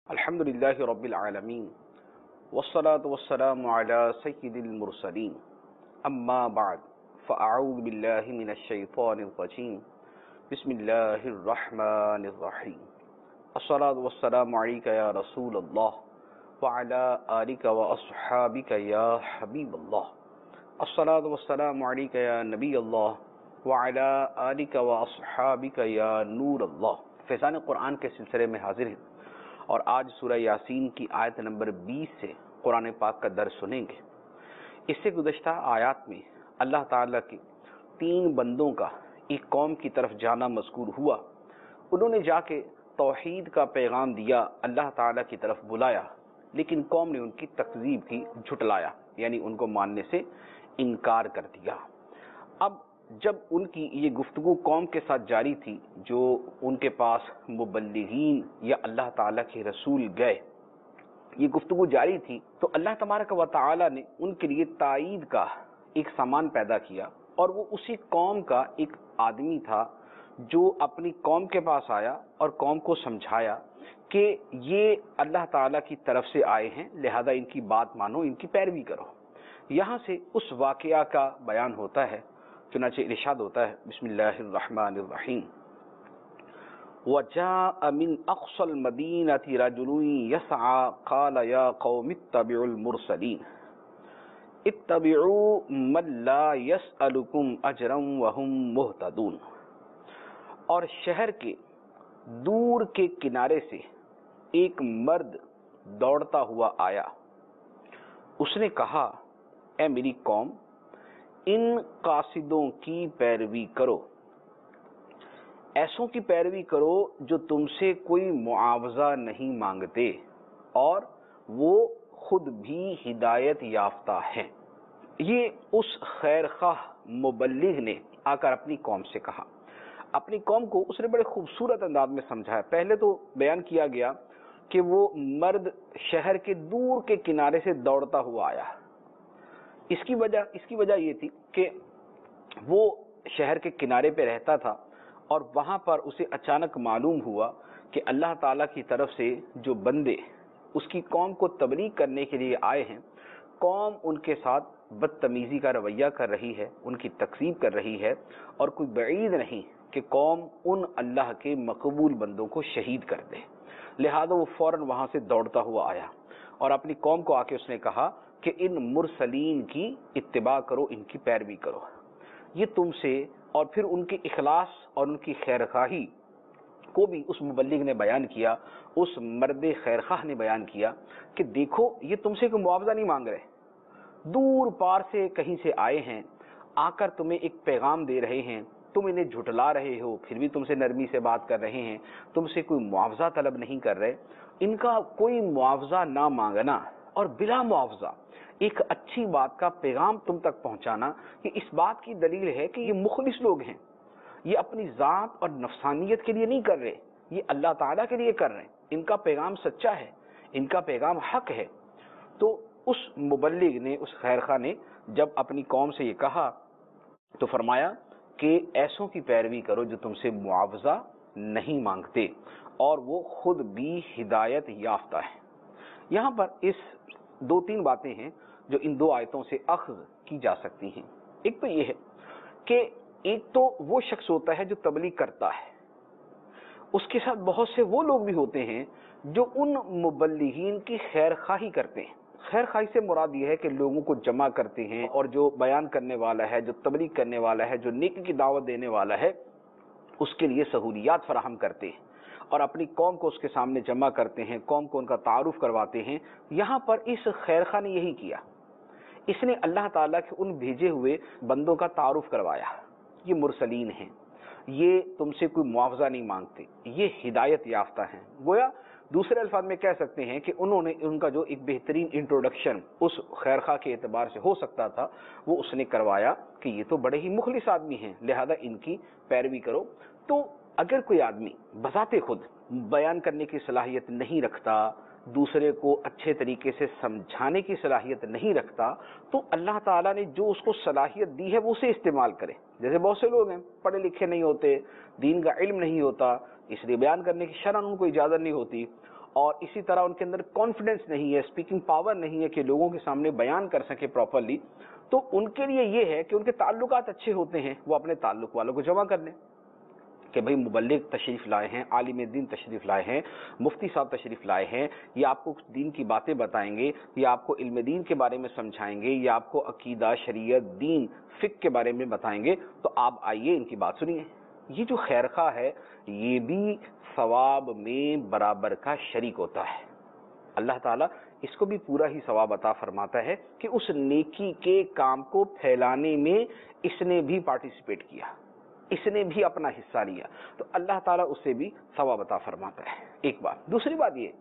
الحمد للہ رب العالمین والصلاة والسلام علی سید المرسلین اما بعد فاعوذ باللہ من الشیطان الرجیم بسم اللہ الرحمن الرحیم الصلاة والسلام علیک یا رسول اللہ وعلی آلک واصحابک یا حبیب اللہ الصلاة والسلام علیک یا نبی اللہ وعلی آلک واصحابک یا نور اللہ۔ فیضان قرآن کے سلسلے میں حاضر ہیں اور آج سورہ یاسین کی آیت نمبر 20 سے قرآن پاک کا درس سنیں گے۔ اس سے گزشتہ آیات میں اللہ تعالیٰ کے 3 بندوں کا ایک قوم کی طرف جانا مذکور ہوا۔ انہوں نے جا کے توحید کا پیغام دیا، اللہ تعالیٰ کی طرف بلایا، لیکن قوم نے ان کی تکذیب کی، جھٹلایا، یعنی ان کو ماننے سے انکار کر دیا۔ اب جب ان کی یہ گفتگو قوم کے ساتھ جاری تھی، جو ان کے پاس مبلغین یا اللہ تعالیٰ کے رسول گئے، یہ گفتگو جاری تھی، تو اللہ تبارک و تعالیٰ نے ان کے لیے تائید کا ایک سامان پیدا کیا، اور وہ اسی قوم کا ایک آدمی تھا جو اپنی قوم کے پاس آیا اور قوم کو سمجھایا کہ یہ اللہ تعالیٰ کی طرف سے آئے ہیں، لہذا ان کی بات مانو، ان کی پیروی کرو۔ یہاں سے اس واقعہ کا بیان ہوتا ہے، چنانچہ ارشاد ہوتا ہے، بسم اللہ الرحمن الرحیم، وَجَاءَ مِنْ أَقْصَى الْمَدِينَةِ رَجُلٌ يَسْعَى قَالَ يَا قَوْمِ اتَّبِعُوا الْمُرْسَلِينَ اتَّبِعُوا مَن لَّا يَسْأَلُكُمْ أَجْرًا وَهُمْ مُهْتَدُونَ۔ اور شہر کے دور کے کنارے سے ایک مرد دوڑتا ہوا آیا، اس نے کہا، اے میری قوم، ان قاصدوں کی پیروی کرو، ایسوں کی پیروی کرو جو تم سے کوئی معاوضہ نہیں مانگتے اور وہ خود بھی ہدایت یافتہ ہیں۔ یہ اس خیر خواہ مبلغ نے آ کر اپنی قوم سے کہا۔ اپنی قوم کو اس نے بڑے خوبصورت انداز میں سمجھایا۔ پہلے تو بیان کیا گیا کہ وہ مرد شہر کے دور کے کنارے سے دوڑتا ہوا آیا۔ اس کی وجہ یہ تھی کہ وہ شہر کے کنارے پہ رہتا تھا، اور وہاں پر اسے اچانک معلوم ہوا کہ اللہ تعالیٰ کی طرف سے جو بندے اس کی قوم کو تبلیغ کرنے کے لیے آئے ہیں، قوم ان کے ساتھ بدتمیزی کا رویہ کر رہی ہے، ان کی تکذیب کر رہی ہے، اور کوئی بعید نہیں کہ قوم ان اللہ کے مقبول بندوں کو شہید کر دے۔ لہذا وہ فوراً وہاں سے دوڑتا ہوا آیا اور اپنی قوم کو آ کے اس نے کہا کہ ان مرسلین کی اتباع کرو، ان کی پیروی کرو۔ یہ تم سے، اور پھر ان کے اخلاص اور ان کی خیرخواہی کو بھی اس مبلغ نے بیان کیا، اس مرد خیرخواہ نے بیان کیا کہ دیکھو، یہ تم سے کوئی معاوضہ نہیں مانگ رہے، دور پار سے کہیں سے آئے ہیں، آ کر تمہیں ایک پیغام دے رہے ہیں، تم انہیں جھٹلا رہے ہو، پھر بھی تم سے نرمی سے بات کر رہے ہیں، تم سے کوئی معاوضہ طلب نہیں کر رہے۔ ان کا کوئی معاوضہ نہ مانگنا اور بلا معاوضہ ایک اچھی بات کا پیغام تم تک پہنچانا، یہ اس بات کی دلیل ہے کہ یہ مخلص لوگ ہیں، یہ اپنی ذات اور نفسانیت کے لیے نہیں کر رہے، یہ اللہ تعالیٰ کے لیے کر رہے ہیں، ان کا پیغام سچا ہے، ان کا پیغام حق ہے۔ تو اس مبلغ نے، اس خیرخواہ نے جب اپنی قوم سے یہ کہا تو فرمایا کہ ایسوں کی پیروی کرو جو تم سے معاوضہ نہیں مانگتے اور وہ خود بھی ہدایت یافتہ ہے۔ یہاں پر اس 2-3 باتیں ہیں جو ان 2 آیتوں سے اخذ کی جا سکتی ہیں۔ ایک تو یہ ہے کہ ایک تو وہ شخص ہوتا ہے جو تبلیغ کرتا ہے، اس کے ساتھ بہت سے وہ لوگ بھی ہوتے ہیں جو ان مبلغین کی خیر خواہی کرتے ہیں۔ خیر خواہی سے مراد یہ ہے کہ لوگوں کو جمع کرتے ہیں، اور جو بیان کرنے والا ہے، جو تبلیغ کرنے والا ہے، جو نیکی کی دعوت دینے والا ہے، اس کے لیے سہولیات فراہم کرتے ہیں اور اپنی قوم کو اس کے سامنے جمع کرتے ہیں، قوم کو ان کا تعارف کرواتے ہیں۔ یہاں پر اس خیرخواہ نے یہی کیا، اس نے اللہ تعالیٰ کے ان بھیجے ہوئے بندوں کا تعارف کروایا، یہ مرسلین ہیں، یہ تم سے کوئی معاوضہ نہیں مانگتے، یہ ہدایت یافتہ ہیں۔ گویا دوسرے الفاظ میں کہہ سکتے ہیں کہ انہوں نے ان کا جو ایک بہترین انٹروڈکشن اس خیرخواہ کے اعتبار سے ہو سکتا تھا، وہ اس نے کروایا کہ یہ تو بڑے ہی مخلص آدمی ہیں، لہذا ان کی پیروی کرو۔ تو اگر کوئی آدمی بذات خود بیان کرنے کی صلاحیت نہیں رکھتا، دوسرے کو اچھے طریقے سے سمجھانے کی صلاحیت نہیں رکھتا، تو اللہ تعالیٰ نے جو اس کو صلاحیت دی ہے وہ اسے استعمال کرے۔ جیسے بہت سے لوگ ہیں پڑھے لکھے نہیں ہوتے، دین کا علم نہیں ہوتا، اس لیے بیان کرنے کی شرعاً ان کو اجازت نہیں ہوتی، اور اسی طرح ان کے اندر کانفیڈنس نہیں ہے، اسپیکنگ پاور نہیں ہے کہ لوگوں کے سامنے بیان کر سکے پراپرلی، تو ان کے لیے یہ ہے کہ ان کے تعلقات اچھے ہوتے ہیں، وہ اپنے تعلق والوں کو جمع کر لیں کہ بھئی مبلغ تشریف لائے ہیں، عالم دین تشریف لائے ہیں، مفتی صاحب تشریف لائے ہیں، یہ آپ کو دین کی باتیں بتائیں گے، یہ آپ کو علم دین کے بارے میں سمجھائیں گے، یہ آپ کو عقیدہ، شریعت، دین، فقہ کے بارے میں بتائیں گے، تو آپ آئیے ان کی بات سنیے۔ یہ جو خیر خواہ ہے یہ بھی ثواب میں برابر کا شریک ہوتا ہے، اللہ تعالیٰ اس کو بھی پورا ہی ثواب عطا فرماتا ہے کہ اس نیکی کے کام کو پھیلانے میں اس نے بھی پارٹیسپیٹ کیا، اس نے بھی اپنا حصہ لیا، تو اللہ تعالیٰ اس سے بھی ثواب عطا فرماتا ہے، ایک بات۔ دوسری بات یہ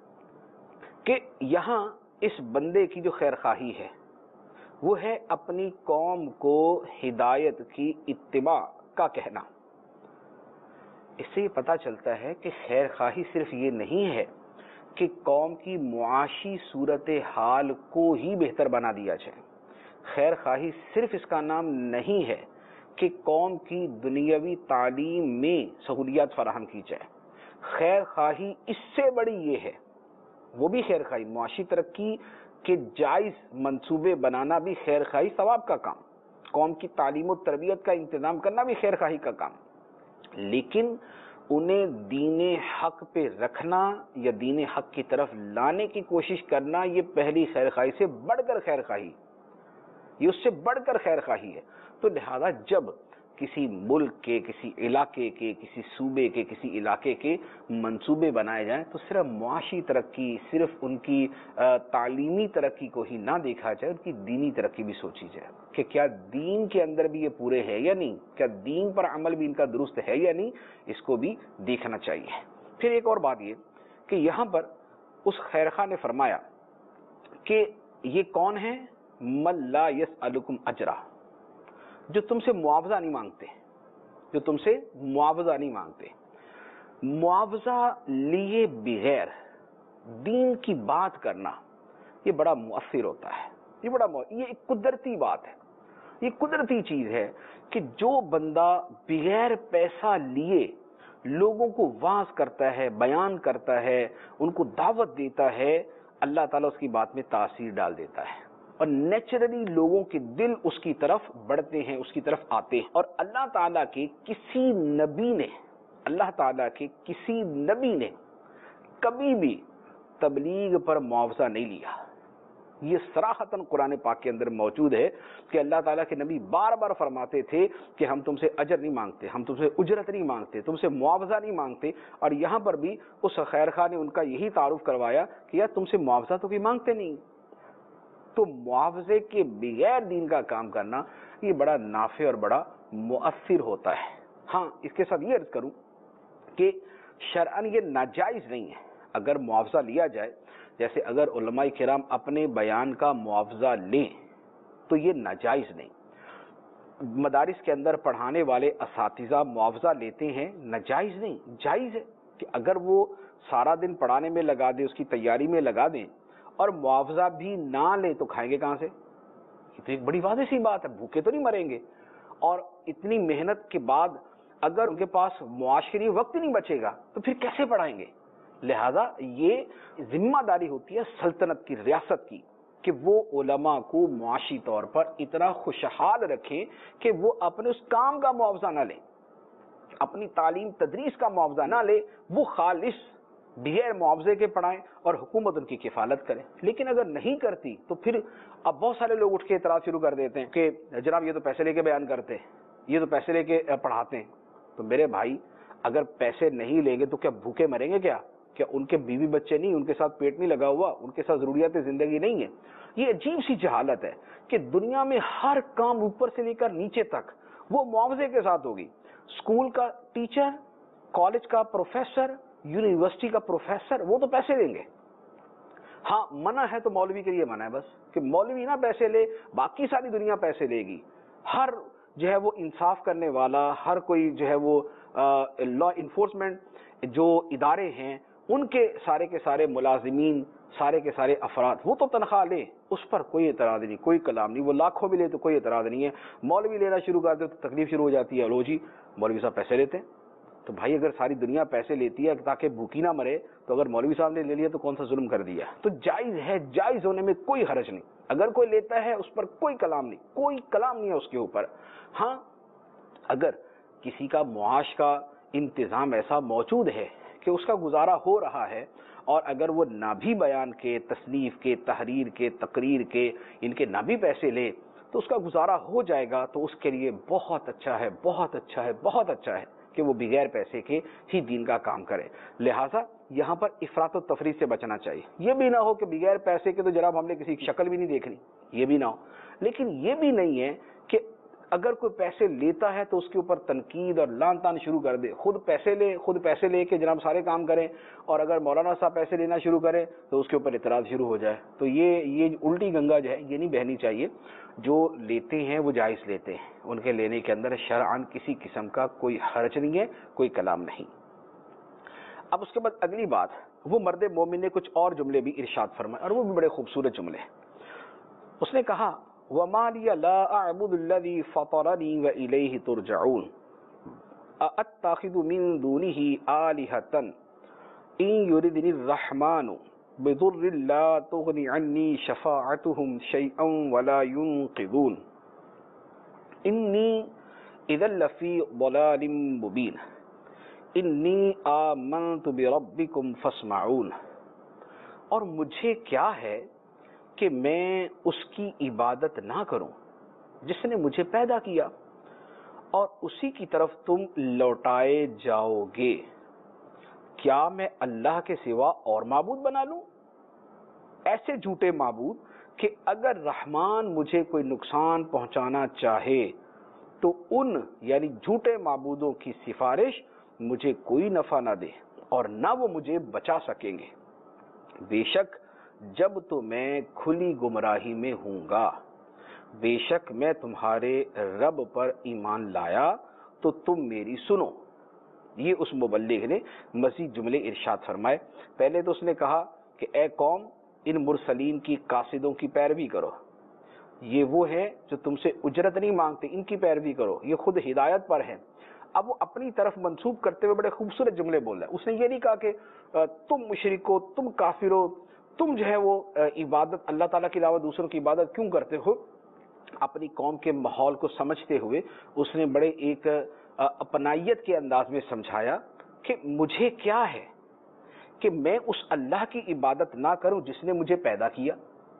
کہ یہاں اس بندے کی جو خیر خواہی ہے وہ ہے اپنی قوم کو ہدایت کی اتباع کا کہنا۔ اس سے یہ پتہ چلتا ہے کہ خیر خواہی صرف یہ نہیں ہے کہ قوم کی معاشی صورتحال کو ہی بہتر بنا دیا جائے، خیر خواہی صرف اس کا نام نہیں ہے کہ قوم کی دنیاوی تعلیم میں سہولیات فراہم کی جائے، خیر خواہی اس سے بڑی یہ ہے، وہ بھی خیر خواہی، معاشی ترقی کے جائز منصوبے بنانا بھی خیر خواہی ثواب کا کام، قوم کی تعلیم و تربیت کا انتظام کرنا بھی خیر خواہی کا کام، لیکن انہیں دین حق پہ رکھنا یا دین حق کی طرف لانے کی کوشش کرنا یہ پہلی خیر خواہی سے بڑھ کر خیر خواہی، یہ اس سے بڑھ کر خیر خواہی ہے۔ تو لہذا جب کسی ملک کے، کسی علاقے کے، کسی صوبے کے، کسی علاقے کے منصوبے بنائے جائیں تو صرف معاشی ترقی، صرف ان کی تعلیمی ترقی کو ہی نہ دیکھا جائے، ان کی دینی ترقی بھی سوچی جائے کہ کیا دین کے اندر بھی یہ پورے ہے یا نہیں، کیا دین پر عمل بھی ان کا درست ہے یا نہیں، اس کو بھی دیکھنا چاہیے۔ پھر ایک اور بات یہ کہ یہاں پر اس خیرخواہ نے فرمایا کہ یہ کون ہے؟ من لا یسألکم اجرا، جو تم سے معاوضہ نہیں مانگتے، جو تم سے معاوضہ نہیں مانگتے۔ معاوضہ لیے بغیر دین کی بات کرنا یہ بڑا مؤثر ہوتا ہے، یہ ایک قدرتی بات ہے، یہ قدرتی چیز ہے کہ جو بندہ بغیر پیسہ لیے لوگوں کو واعظ کرتا ہے، بیان کرتا ہے، ان کو دعوت دیتا ہے، اللہ تعالیٰ اس کی بات میں تاثیر ڈال دیتا ہے اور نیچرلی لوگوں کے دل اس کی طرف بڑھتے ہیں، اس کی طرف آتے ہیں۔ اور اللہ تعالیٰ کے کسی نبی نے کبھی بھی تبلیغ پر معاوضہ نہیں لیا، یہ صراحتاً قرآن پاک کے اندر موجود ہے کہ اللہ تعالیٰ کے نبی بار بار فرماتے تھے کہ ہم تم سے اجر نہیں مانگتے، ہم تم سے اجرت نہیں مانگتے، تم سے معاوضہ نہیں مانگتے، اور یہاں پر بھی اس خیرخواہ نے ان کا یہی تعارف کروایا کہ یار تم سے معاوضہ تو بھی مانگتے نہیں۔ تو معاوضے کے بغیر دین کا کام کرنا یہ بڑا نافع اور بڑا مؤثر ہوتا ہے۔ ہاں اس کے ساتھ یہ عرض کروں کہ شرعاً یہ ناجائز نہیں ہے اگر معاوضہ لیا جائے، جیسے اگر علماء کرام اپنے بیان کا معاوضہ لیں تو یہ ناجائز نہیں، مدارس کے اندر پڑھانے والے اساتذہ معاوضہ لیتے ہیں، ناجائز نہیں، جائز ہے کہ اگر وہ سارا دن پڑھانے میں لگا دیں، اس کی تیاری میں لگا دیں اور معاوضہ بھی نہ لیں تو کھائیں گے کہاں سے؟ یہ تو ایک بڑی واضح سی بات ہے، بھوکے تو نہیں مریں گے، اور اتنی محنت کے بعد اگر ان کے پاس معاشری وقت نہیں بچے گا تو پھر کیسے پڑھائیں گے؟ لہذا یہ ذمہ داری ہوتی ہے سلطنت کی، ریاست کی، کہ وہ علماء کو معاشی طور پر اتنا خوشحال رکھیں کہ وہ اپنے اس کام کا معاوضہ نہ لیں، اپنی تعلیم تدریس کا معاوضہ نہ لے، وہ خالص بغیر معاوضے کے پڑھائیں اور حکومت ان کی کفالت کرے۔ لیکن اگر نہیں کرتی تو پھر اب بہت سارے لوگ اٹھ کے اعتراض شروع کر دیتے ہیں کہ جناب یہ تو پیسے لے کے بیان کرتے ہیں، یہ تو پیسے لے کے پڑھاتے ہیں۔ تو میرے بھائی اگر پیسے نہیں لیں گے تو کیا بھوکے مریں گے؟ کیا ان کے بیوی بچے نہیں، ان کے ساتھ پیٹ نہیں لگا ہوا، ان کے ساتھ ضروریات زندگی نہیں ہے؟ یہ عجیب سی جہالت ہے کہ دنیا میں ہر کام اوپر سے لے کر نیچے تک وہ معاوضے کے ساتھ ہوگی۔ اسکول کا ٹیچر، کالج کا پروفیسر، یونیورسٹی کا پروفیسر، وہ تو پیسے لیں گے۔ ہاں منع ہے تو مولوی کے لیے منع ہے، بس کہ مولوی نہ پیسے لے، باقی ساری دنیا پیسے لے گی۔ ہر جو ہے وہ انصاف کرنے والا، ہر کوئی جو ہے وہ لا انفورسمنٹ جو ادارے ہیں، ان کے سارے ملازمین، سارے کے سارے افراد وہ تو تنخواہ لیں، اس پر کوئی اعتراض نہیں، کوئی کلام نہیں، وہ لاکھوں بھی لے تو کوئی اعتراض نہیں ہے۔ مولوی لینا شروع کر دے تو تکلیف شروع ہو جاتی ہے، لو جی مولوی صاحب پیسے لیتے ہیں۔ تو بھائی اگر ساری دنیا پیسے لیتی ہے تاکہ بھوکی نہ مرے، تو اگر مولوی صاحب نے لے لیا تو کون سا ظلم کر دیا؟ تو جائز ہے، جائز ہونے میں کوئی حرج نہیں، اگر کوئی لیتا ہے اس پر کوئی کلام نہیں، کوئی کلام نہیں ہے اس کے اوپر۔ ہاں اگر کسی کا معاش کا انتظام ایسا موجود ہے کہ اس کا گزارا ہو رہا ہے، اور اگر وہ نہ بھی بیان کے، تصنیف کے، تحریر کے، تقریر کے، ان کے نہ بھی پیسے لے تو اس کا گزارا ہو جائے گا، تو اس کے لیے بہت اچھا ہے، بہت اچھا ہے، بہت اچھا ہے کہ وہ بغیر پیسے کے ہی دین کا کام کرے۔ لہٰذا یہاں پر افراط و تفریط سے بچنا چاہیے۔ یہ بھی نہ ہو کہ بغیر پیسے کے تو جناب ہم نے کسی کی شکل بھی نہیں دیکھنی، یہ بھی نہ ہو، لیکن یہ بھی نہیں ہے کہ اگر کوئی پیسے لیتا ہے تو اس کے اوپر تنقید اور لان تان شروع کر دے، خود پیسے لے کے جناب سارے کام کریں، اور اگر مولانا صاحب پیسے لینا شروع کریں تو اس کے اوپر اعتراض شروع ہو جائے۔ تو یہ الٹی گنگا جو ہے یہ نہیں بہنی چاہیے۔ جو لیتے ہیں وہ جائز لیتے ہیں، ان کے لینے کے اندر شرعاً کسی قسم کا کوئی حرج نہیں ہے، کوئی کلام نہیں۔ اب اس کے بعد اگلی بات، وہ مرد مومن نے کچھ اور جملے بھی ارشاد فرمائے، اور وہ بھی بڑے خوبصورت جملے ہیں۔ اس نے کہا وَمَا لِيَ لَا أَعْبُدُ الَّذِي فَطَرَنِي وَإِلَيْهِ تُرْجَعُونَ أَأَتَّخِذُ مِن دُونِهِ آلِهَةً إِن يُرِدْنِ الرَّحْمَنُ بِضُرٍّ لَّا تُغْنِ عَنِّي شَفَاعَتُهُمْ شَيْئًا وَلَا يُنقِذُونِ إِنِّي إِذًا لَّفِي ضَلَالٍ مُّبِينٍ إِنِّي آمَنتُ بِرَبِّكُمْ فَاسْمَعُونِ۔ اور مجھے کیا ہے کہ میں اس کی عبادت نہ کروں جس نے مجھے پیدا کیا، اور اسی کی طرف تم لوٹائے جاؤ گے۔ کیا میں اللہ کے سوا اور معبود بنا لوں؟ ایسے جھوٹے معبود کہ اگر رحمان مجھے کوئی نقصان پہنچانا چاہے تو ان یعنی جھوٹے معبودوں کی سفارش مجھے کوئی نفع نہ دے اور نہ وہ مجھے بچا سکیں گے۔ بے شک جب تو میں کھلی گمراہی میں ہوں گا، بے شک میں تمہارے رب پر ایمان لایا تو تم میری سنو۔ یہ اس مبلغ نے مزید جملے ارشاد فرمائے۔ پہلے تو اس نے کہا کہ اے قوم، ان مرسلین کی قاصدوں کی پیروی کرو، یہ وہ ہیں جو تم سے اجرت نہیں مانگتے، ان کی پیروی کرو، یہ خود ہدایت پر ہیں۔ اب وہ اپنی طرف منسوب کرتے ہوئے بڑے خوبصورت جملے بول رہا ہے۔ اس نے یہ نہیں کہا کہ تم مشرکو، تم کافرو، تم جو ہے وہ عبادت اللہ تعالیٰ کے علاوہ دوسروں کی عبادت کیوں کرتے ہو۔ اپنی قوم کے ماحول کو سمجھتے ہوئے اس نے بڑے ایک اپنائیت کے انداز میں سمجھایا کہ مجھے کیا ہے کہ میں اس اللہ کی عبادت نہ کروں جس نے مجھے پیدا کیا،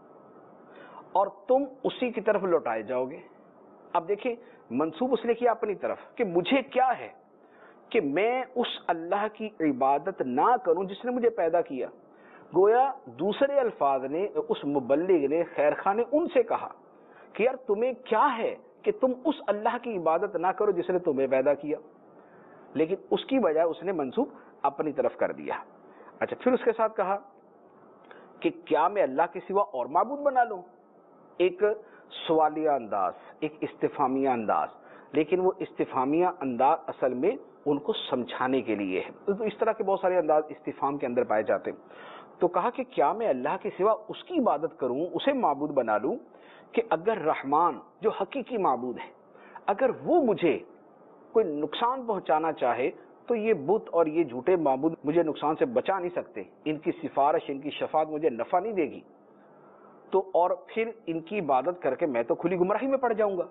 اور تم اسی کی طرف لوٹائے جاؤ گے۔ اب دیکھیں منسوب اس نے کیا اپنی طرف کہ مجھے کیا ہے کہ میں اس اللہ کی عبادت نہ کروں جس نے مجھے پیدا کیا۔ گویا دوسرے الفاظ نے اس مبلغ نے، خیر خواہ نے ان سے کہا کہ یار تمہیں کیا ہے کہ تم اس اللہ کی عبادت نہ کرو جس نے تمہیں پیدا کیا، لیکن اس کی بجائے اس نے منسوب اپنی طرف کر دیا۔ اچھا، پھر اس کے ساتھ کہا کہ کیا میں اللہ کے سوا اور معبود بنا لوں؟ ایک سوالیہ انداز، ایک استفہامیہ انداز، لیکن وہ استفہامیہ انداز اصل میں ان کو سمجھانے کے لیے ہے۔ تو اس طرح کے بہت سارے انداز استفہام کے اندر پائے جاتے ہیں۔ تو کہا کہ کیا میں اللہ کے سوا اس کی عبادت کروں، اسے معبود بنا لوں کہ اگر رحمان جو حقیقی معبود ہے، اگر وہ مجھے کوئی نقصان پہنچانا چاہے تو یہ بت اور یہ جھوٹے معبود مجھے نقصان سے بچا نہیں سکتے، ان کی سفارش، ان کی شفاعت مجھے نفع نہیں دے گی، تو اور پھر ان کی عبادت کر کے میں تو کھلی گمراہی میں پڑ جاؤں گا۔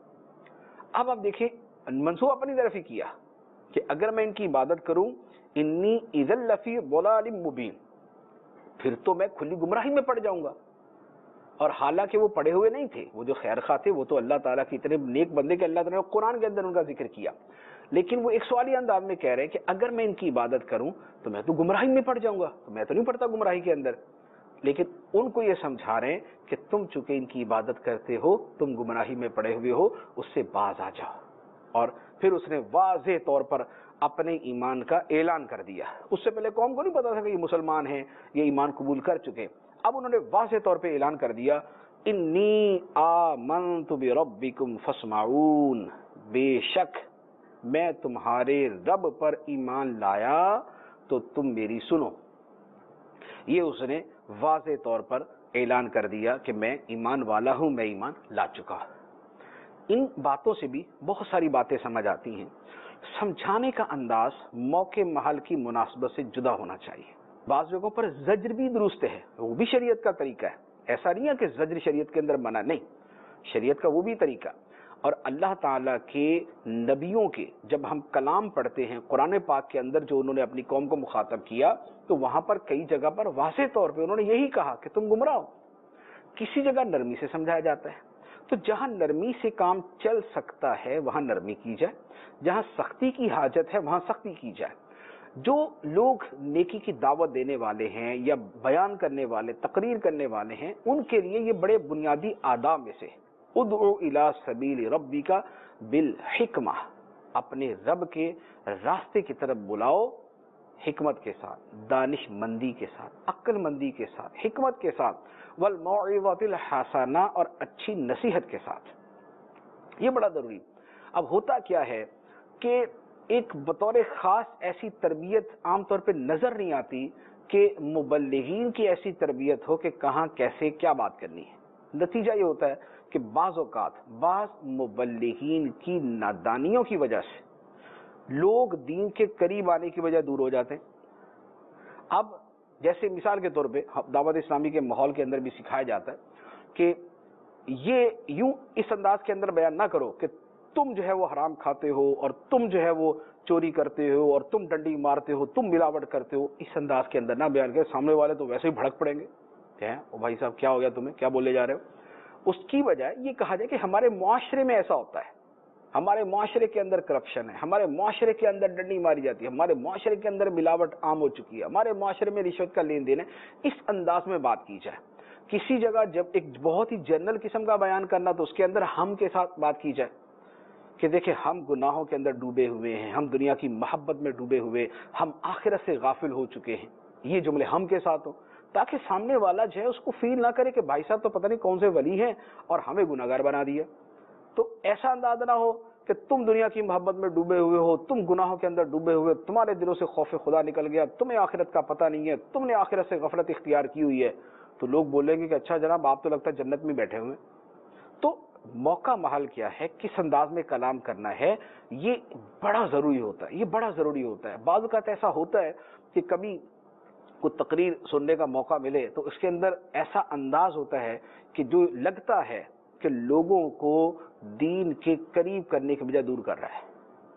اب آپ دیکھیں منسوخ اپنی طرف ہی کیا کہ اگر میں ان کی عبادت کروں انی اذا لفی ضلال مبین، پھر تو میں کھلی گمراہی میں پڑ جاؤں گا۔ اور حالانکہ وہ پڑے ہوئے نہیں تھے، وہ جو خیر خواہ تھے وہ تو اللہ تعالیٰ کے اتنے نیک بندے کہ اللہ تعالیٰ نے قرآن کے اندر ان کا ذکر کیا، لیکن وہ ایک سوالی انداز میں کہہ رہے ہیں کہ اگر میں ان کی عبادت کروں تو میں تو گمراہی میں پڑ جاؤں گا، تو میں تو نہیں پڑتا گمراہی کے اندر۔ لیکن ان کو یہ سمجھا رہے ہیں کہ تم چونکہ ان کی عبادت کرتے ہو، تم گمراہی میں پڑے ہوئے ہو، اس سے باز آ جاؤ۔ اور پھر اس نے واضح طور پر اپنے ایمان کا اعلان کر دیا۔ اس سے پہلے قوم کو نہیں پتا تھا کہ یہ مسلمان ہیں، یہ ایمان قبول کر چکے، اب انہوں نے واضح طور پہ اعلان کر دیا انی آمنت بربکم فاسمعون، بے شک میں تمہارے رب پر ایمان لایا تو تم میری سنو۔ یہ اس نے واضح طور پر اعلان کر دیا کہ میں ایمان والا ہوں، میں ایمان لا چکا۔ ان باتوں سے بھی بہت ساری باتیں سمجھ آتی ہیں سمجھانے کا انداز موقع محل کی مناسبت سے جدا ہونا چاہیے. بعض جگہوں پر زجر بھی درست ہے، وہ بھی شریعت کا طریقہ ہے. ایسا نہیں ہے کہ زجر شریعت کے اندر منع نہیں، شریعت کا وہ بھی طریقہ. اور اللہ تعالیٰ کے نبیوں کے جب ہم کلام پڑھتے ہیں قرآن پاک کے اندر جو انہوں نے اپنی قوم کو مخاطب کیا، تو وہاں پر کئی جگہ پر واضح طور پہ انہوں نے یہی کہا کہ تم گمراہ ہو. کسی جگہ نرمی سے سمجھایا جاتا ہے، تو جہاں نرمی سے کام چل سکتا ہے وہاں نرمی کی جائے، جہاں سختی کی حاجت ہے وہاں سختی کی جائے. جو لوگ نیکی کی دعوت دینے والے ہیں یا بیان کرنے والے، تقریر کرنے والے ہیں، ان کے لیے یہ بڑے بنیادی آداب میں سے ادعو الی سبیل ربک بالحکمہ، اپنے رب کے راستے کی طرف بلاؤ حکمت کے ساتھ، دانش مندی کے ساتھ، عقل مندی کے ساتھ، حکمت کے ساتھ، والموعظۃ الحسنہ، اور اچھی نصیحت کے ساتھ. یہ بڑا ضروری. اب ہوتا کیا ہے کہ ایک بطور خاص ایسی تربیت عام طور پہ نظر نہیں آتی کہ مبلغین کی ایسی تربیت ہو کہ کہاں کیسے کیا بات کرنی ہے. نتیجہ یہ ہوتا ہے کہ بعض اوقات بعض مبلغین کی نادانیوں کی وجہ سے لوگ دین کے قریب آنے کی وجہ دور ہو جاتے ہیں. اب جیسے مثال کے طور پہ دعوت اسلامی کے ماحول کے اندر بھی سکھایا جاتا ہے کہ یہ یوں اس انداز کے اندر بیان نہ کرو کہ تم جو ہے وہ حرام کھاتے ہو اور تم جو ہے وہ چوری کرتے ہو اور تم ڈنڈی مارتے ہو، تم ملاوٹ کرتے ہو. اس انداز کے اندر نہ بیان کرے، سامنے والے تو ویسے ہی بھڑک پڑیں گے کہ او بھائی صاحب کیا ہو گیا تمہیں، کیا بولے جا رہے ہو. اس کی بجائے یہ کہا جائے کہ ہمارے معاشرے میں ایسا ہوتا ہے، ہمارے معاشرے کے اندر کرپشن ہے، ہمارے معاشرے کے اندر ڈنڈی ماری جاتی ہے، ہمارے معاشرے کے اندر ملاوٹ عام ہو چکی ہے، ہمارے معاشرے میں رشوت کا لین دین ہے. اس انداز میں بات کی جائے. کسی جگہ جب ایک بہت ہی جنرل قسم کا بیان کرنا تو اس کے اندر ہم کے ساتھ بات کی جائے کہ دیکھیں ہم گناہوں کے اندر ڈوبے ہوئے ہیں، ہم دنیا کی محبت میں ڈوبے ہوئے، ہم آخرت سے غافل ہو چکے ہیں. یہ جملے ہم کے ساتھ ہوں تاکہ سامنے والا جو ہے اس کو فیل نہ کرے کہ بھائی صاحب تو پتہ نہیں کون سے ولی ہیں اور ہمیں گناہ گار بنا دیا. تو ایسا انداز نہ ہو کہ تم دنیا کی محبت میں ڈوبے ہوئے ہو، تم گناہوں کے اندر ڈوبے ہوئے، تمہارے دلوں سے خوف خدا نکل گیا، تمہیں آخرت کا پتہ نہیں ہے، تم نے آخرت سے غفلت اختیار کی ہوئی ہے. تو لوگ بولیں گے کہ اچھا جناب آپ تو لگتا ہے جنت میں بیٹھے ہوئے. تو موقع محل کیا ہے، کس انداز میں کلام کرنا ہے، یہ بڑا ضروری ہوتا ہے. یہ بڑا ضروری ہوتا ہے. بعض اوقات ایسا ہوتا ہے کہ کبھی کوئی تقریر سننے کا موقع ملے تو اس کے اندر ایسا انداز ہوتا ہے کہ جو لگتا ہے کہ لوگوں کو دین کے قریب کرنے کے بجائے دور کر رہا ہے.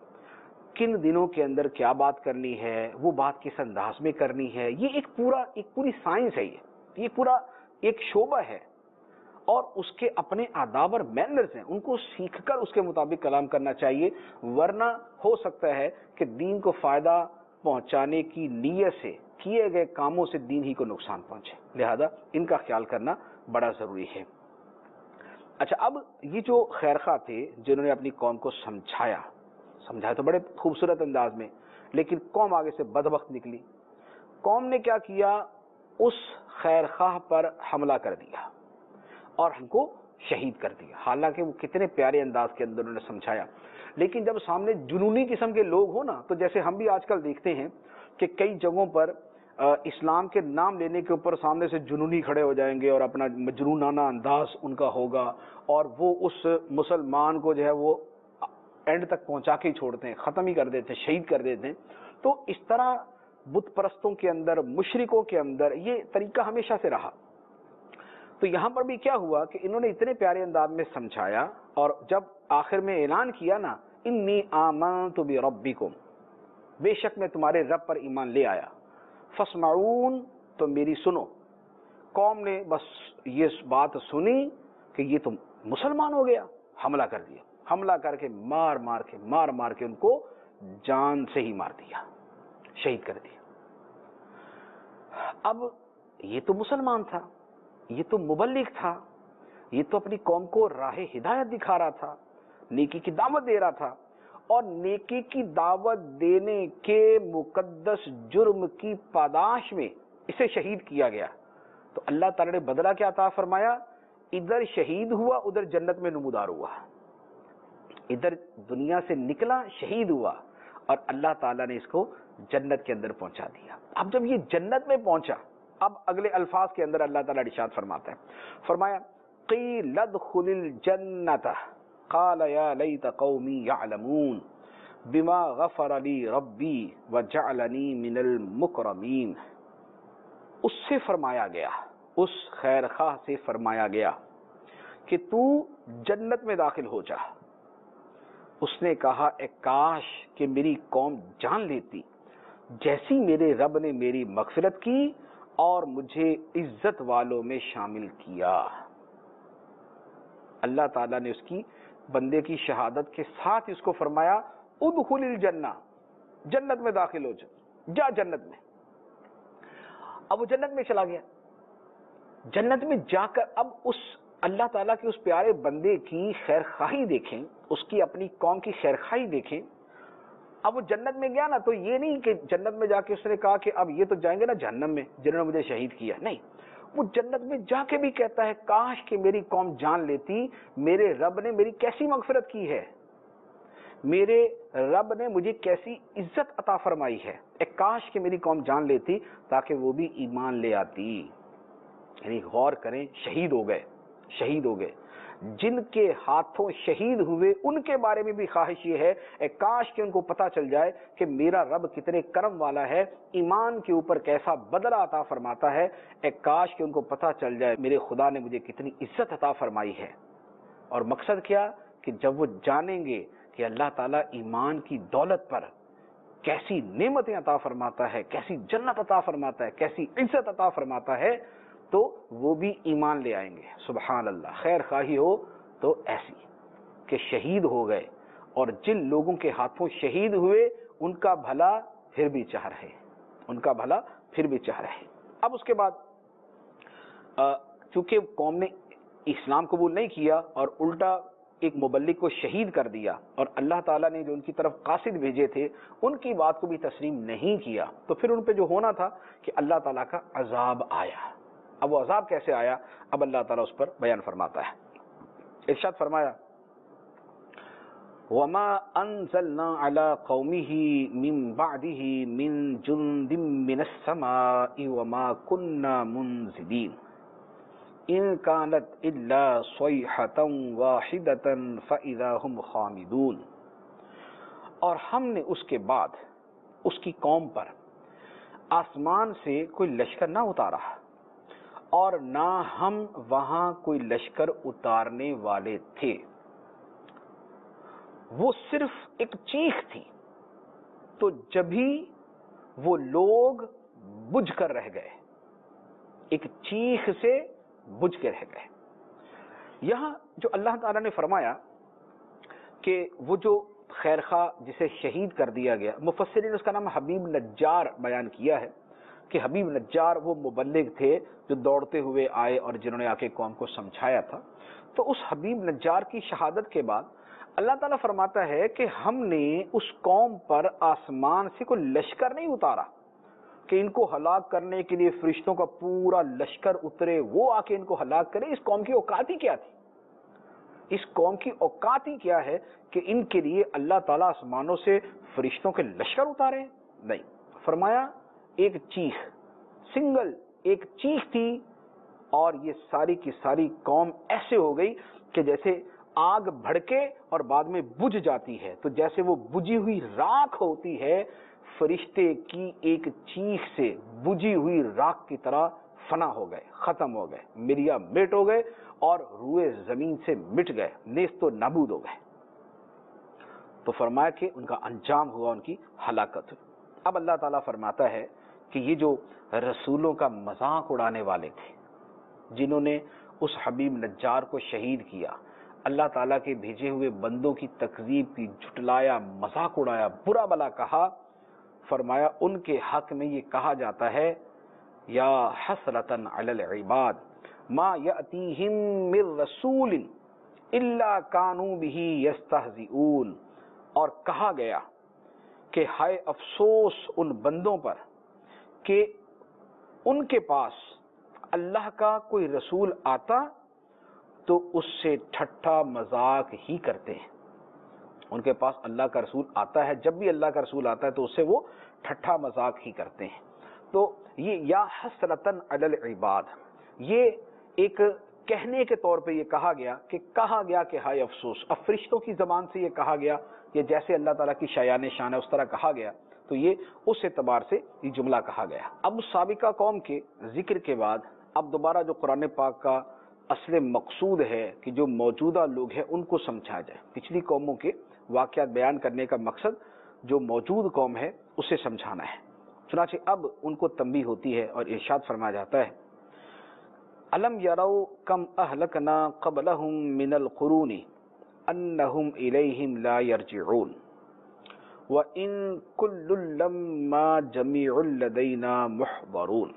کن دنوں کے اندر کیا بات کرنی ہے، وہ بات کس انداز میں کرنی ہے، یہ ایک پوری سائنس ہے. یہ پورا ایک شعبہ ہے اور اس کے اپنے آداب اور مینرز ہیں، ان کو سیکھ کر اس کے مطابق کلام کرنا چاہیے. ورنہ ہو سکتا ہے کہ دین کو فائدہ پہنچانے کی نیت سے کیے گئے کاموں سے دین ہی کو نقصان پہنچے. لہذا ان کا خیال کرنا بڑا ضروری ہے. اچھا، اب یہ جو خیرخواہ تھے جنہوں نے اپنی قوم کو سمجھایا تو بڑے خوبصورت انداز میں، لیکن قوم آگے سے بدبخت نکلی. قوم نے کیا کیا، اس خیرخواہ پر حملہ کر دیا اور ہم کو شہید کر دیا. حالانکہ وہ کتنے پیارے انداز کے اندر انہوں نے سمجھایا، لیکن جب سامنے جنونی قسم کے لوگ ہوں نا، تو جیسے ہم بھی آج کل دیکھتے ہیں کہ کئی جگہوں پر اسلام کے نام لینے کے اوپر سامنے سے جنونی کھڑے ہو جائیں گے اور اپنا مجنونانہ انداز ان کا ہوگا اور وہ اس مسلمان کو جو ہے وہ اینڈ تک پہنچا کے ہی چھوڑتے ہیں، ختم ہی کر دیتے ہیں، شہید کر دیتے ہیں. تو اس طرح بت پرستوں کے اندر، مشرکوں کے اندر یہ طریقہ ہمیشہ سے رہا. تو یہاں پر بھی کیا ہوا کہ انہوں نے اتنے پیارے انداز میں سمجھایا اور جب آخر میں اعلان کیا نا، انی آمنت بربکم، بے شک میں تمہارے رب پر ایمان لے آیا، فاسمعون، تو میری سنو. قوم نے بس یہ بات سنی کہ یہ تو مسلمان ہو گیا، حملہ کر دیا. حملہ کر کے مار مار کے ان کو جان سے ہی مار دیا، شہید کر دیا. اب یہ تو مسلمان تھا، یہ تو مبلغ تھا، یہ تو اپنی قوم کو راہ ہدایت دکھا رہا تھا، نیکی کی دعوت دے رہا تھا، اور نیکی کی دعوت دینے کے مقدس جرم کی پاداش میں اسے شہید کیا گیا. تو اللہ تعالی نے بدلہ کیا عطا فرمایا، ادھر شہید ہوا ادھر جنت میں نمودار ہوا. ادھر دنیا سے نکلا، شہید ہوا، اور اللہ تعالیٰ نے اس کو جنت کے اندر پہنچا دیا. اب جب یہ جنت میں پہنچا، اب اگلے الفاظ کے اندر اللہ تعالیٰ ارشاد فرماتا ہے، فرمایا قیل ادخل الجنۃ قال یا لیت قومی یعلمون، بما غفر لی ربی وجعلنی من المکرمین، اس سے فرمایا گیا، اس خیر خواہ سے فرمایا گیا کہ تو جنت میں داخل ہو جا۔ اس نے کہا اے کاش کہ میری قوم جان لیتی جیسی میرے رب نے میری مغفرت کی اور مجھے عزت والوں میں شامل کیا۔ اللہ تعالیٰ نے اس کی بندے کی شہادت کے ساتھ اس کو فرمایا ادخل الجنہ، جنت میں داخل ہو جا جنت میں۔ اب وہ جنت میں چلا گیا، جنت میں جا کر اب اس اللہ تعالیٰ کے اس پیارے بندے کی خیر خواہی دیکھیں، اس کی اپنی قوم کی خیر خواہی دیکھیں۔ اب وہ جنت میں گیا نا، تو یہ نہیں کہ جنت میں جا کے اس نے کہا کہ اب یہ تو جائیں گے نا جہنم میں جنہوں نے مجھے شہید کیا، نہیں، وہ جنت میں جا کے بھی کہتا ہے کاش کہ میری قوم جان لیتی میرے رب نے میری کیسی مغفرت کی ہے، میرے رب نے مجھے کیسی عزت عطا فرمائی ہے، اے کاش کہ میری قوم جان لیتی تاکہ وہ بھی ایمان لے آتی۔ یعنی غور کریں، شہید ہو گئے، شہید ہو گئے، جن کے ہاتھوں شہید ہوئے ان کے بارے میں بھی خواہش یہ ہے اے کاش کہ ان کو پتہ چل جائے کہ میرا رب کتنے کرم والا ہے، ایمان کے اوپر کیسا بدلہ عطا فرماتا ہے، اے کاش کہ ان کو پتہ چل جائے میرے خدا نے مجھے کتنی عزت عطا فرمائی ہے۔ اور مقصد کیا کہ جب وہ جانیں گے کہ اللہ تعالیٰ ایمان کی دولت پر کیسی نعمتیں عطا فرماتا ہے، کیسی جنت عطا فرماتا ہے، کیسی عزت عطا فرماتا ہے، تو وہ بھی ایمان لے آئیں گے۔ سبحان اللہ، خیر خواہی ہو تو ایسی کہ شہید ہو گئے، اور جن لوگوں کے ہاتھوں شہید ہوئے ان کا بھلا پھر بھی چاہ رہے، ان کا بھلا پھر بھی چاہ رہے۔ اب اس کے بعد چونکہ قوم نے اسلام قبول نہیں کیا اور الٹا ایک مبلغ کو شہید کر دیا، اور اللہ تعالیٰ نے جو ان کی طرف قاصد بھیجے تھے ان کی بات کو بھی تسلیم نہیں کیا، تو پھر ان پہ جو ہونا تھا کہ اللہ تعالیٰ کا عذاب آیا۔ اب وہ عذاب کیسے آیا، اب اللہ تعالیٰ اس پر بیان فرماتا ہے۔ ارشاد فرمایا وَمَا أَنزَلْنَا عَلَىٰ قَوْمِهِ مِن بَعْدِهِ مِن جُندٍ مِّنَ السَّمَاءِ وَمَا كُنَّا مُنزِلِينَ إِن كَانَتْ إِلَّا صَيْحَةً وَاحِدَةً فَإِذَا هُمْ خَامِدُونَ، اور ہم نے اس کے بعد اس کی قوم پر آسمان سے کوئی لشکر نہ اتارا، اور نہ ہم وہاں کوئی لشکر اتارنے والے تھے، وہ صرف ایک چیخ تھی، تو جبھی وہ لوگ بجھ کر رہ گئے، ایک چیخ سے بجھ کے رہ گئے۔ یہاں جو اللہ تعالیٰ نے فرمایا کہ وہ جو خیر خواہ جسے شہید کر دیا گیا، مفسرین اس کا نام حبیب نجار بیان کیا ہے کہ حبیب نجار وہ مبلغ تھے جو دوڑتے ہوئے آئے اور جنہوں نے آ کے قوم کو سمجھایا تھا۔ تو اس حبیب نجار کی شہادت کے بعد اللہ تعالیٰ فرماتا ہے کہ ہم نے اس قوم پر آسمان سے کوئی لشکر نہیں اتارا کہ ان کو ہلاک کرنے کے لیے فرشتوں کا پورا لشکر اترے، وہ آ کے ان کو ہلاک کرے۔ اس قوم کی اوقات ہی کیا تھی؟ اس قوم کی اوقات ہی کیا ہے کہ ان کے لیے اللہ تعالیٰ آسمانوں سے فرشتوں کے لشکر اتارے؟ نہیں، فرمایا ایک چیخ، سنگل ایک چیخ تھی، اور یہ ساری کی ساری قوم ایسے ہو گئی کہ جیسے آگ بھڑکے اور بعد میں بجھ جاتی ہے، تو جیسے وہ بجھی ہوئی راکھ ہوتی ہے، فرشتے کی ایک چیخ سے بجھی ہوئی راکھ کی طرح فنا ہو گئے، ختم ہو گئے، مریا مٹ ہو گئے، اور روئے زمین سے مٹ گئے، نیست و نابود ہو گئے۔ تو فرمایا کہ ان کا انجام ہوا ان کی ہلاکت۔ اب اللہ تعالیٰ فرماتا ہے کہ یہ جو رسولوں کا مذاق اڑانے والے تھے، جنہوں نے اس حبیب نجار کو شہید کیا، اللہ تعالیٰ کے بھیجے ہوئے بندوں کی تکذیب کی، جھٹلایا، مذاق اڑایا، برا بلا کہا، فرمایا ان کے حق میں یہ کہا جاتا ہے یا حسرتن علی العباد ما یأتیہم من رسول الا کانوا بہ یستہزئون، اور کہا گیا کہ ہائے افسوس ان بندوں پر کہ ان کے پاس اللہ کا کوئی رسول آتا تو اس سے ٹھٹھا مذاق ہی کرتے ہیں۔ ان کے پاس اللہ کا رسول آتا ہے، جب بھی اللہ کا رسول آتا ہے تو اس سے وہ ٹھٹھا مذاق ہی کرتے ہیں۔ تو یہ یا حسرتن علی العباد، یہ ایک کہنے کے طور پہ یہ کہا گیا کہ ہائے افسوس. اب فرشتوں کی زبان سے یہ کہا گیا کہ جیسے اللہ تعالیٰ کی شایان شان ہے اس طرح کہا گیا, تو یہ اس اعتبار سے یہ جملہ کہا گیا. اب سابقہ قوم کے ذکر کے بعد اب دوبارہ جو قرآن پاک کا اصل مقصود ہے کہ جو موجودہ لوگ ہیں ان کو سمجھا جائے. پچھلی قوموں کے واقعات بیان کرنے کا مقصد جو موجود قوم ہے اسے سمجھانا ہے. چنانچہ اب ان کو تنبیہ ہوتی ہے اور ارشاد فرمایا جاتا ہے الم یروا کم اہلکنا قبلہم من القرون انہم الیہم لا یرجعون وَإِن كُلٌّ لَمَّا جَمِيعٌ لَدَيْنَا مُحْضَرُونَ.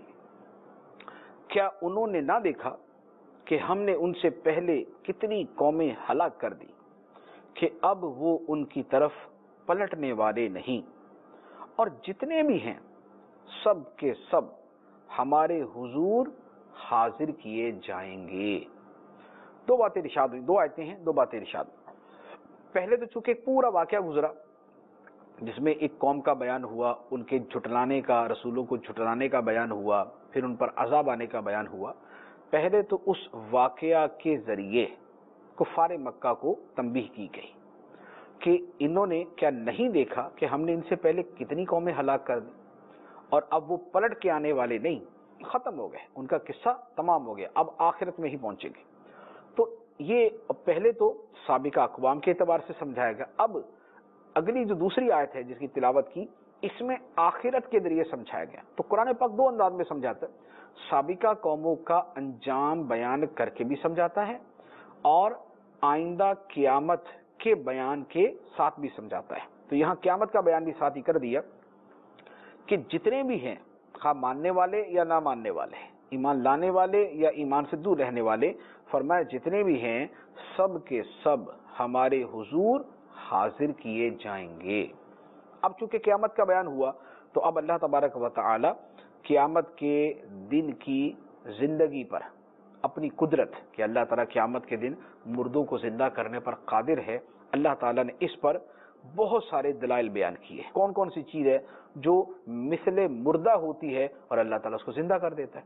کیا انہوں نے نہ دیکھا کہ ہم نے ان سے پہلے کتنی قومیں ہلاک کر دی کہ اب وہ ان کی طرف پلٹنے والے نہیں, اور جتنے بھی ہیں سب کے سب ہمارے حضور حاضر کیے جائیں گے. دو باتیں ارشاد ہوئی, دو آیتیں ہیں, دو باتیں ارشاد. پہلے تو چونکہ ایک پورا واقعہ گزرا جس میں ایک قوم کا بیان ہوا, ان کے جھٹلانے کا, رسولوں کو جھٹلانے کا بیان ہوا, پھر ان پر عذاب آنے کا بیان ہوا. پہلے تو اس واقعہ کے ذریعے کفار مکہ کو تنبیہ کی گئی کہ انہوں نے کیا نہیں دیکھا کہ ہم نے ان سے پہلے کتنی قومیں ہلاک کر دی, اور اب وہ پلٹ کے آنے والے نہیں, ختم ہو گئے, ان کا قصہ تمام ہو گیا, اب آخرت میں ہی پہنچیں گے. تو یہ پہلے تو سابقہ اقوام کے اعتبار سے سمجھایا گیا. اب اگلی جو دوسری آیت ہے جس کی تلاوت کی, اس میں آخرت کے ذریعے سمجھایا گیا. تو قرآن پاک دو انداز میں سمجھاتا ہے, سابقہ قوموں کا انجام بیان کر کے بھی سمجھاتا ہے اور آئندہ قیامت کے بیان کے ساتھ بھی سمجھاتا ہے. تو یہاں قیامت کا بیان بھی ساتھ ہی کر دیا کہ جتنے بھی ہیں, خواہ ماننے والے یا نہ ماننے والے, ایمان لانے والے یا ایمان سے دور رہنے والے, فرمایا جتنے بھی ہیں سب کے سب ہمارے حضور حاضر کیے جائیں گے. اب چونکہ قیامت کا بیان ہوا تو اب اللہ تبارک و تعالی قیامت کے دن کی زندگی پر اپنی قدرت کہ اللہ تعالیٰ قیامت کے دن مردوں کو زندہ کرنے پر قادر ہے, اللہ تعالیٰ نے اس پر بہت سارے دلائل بیان کیے. کون کون سی چیز ہے جو مثل مردہ ہوتی ہے اور اللہ تعالیٰ اس کو زندہ کر دیتا ہے,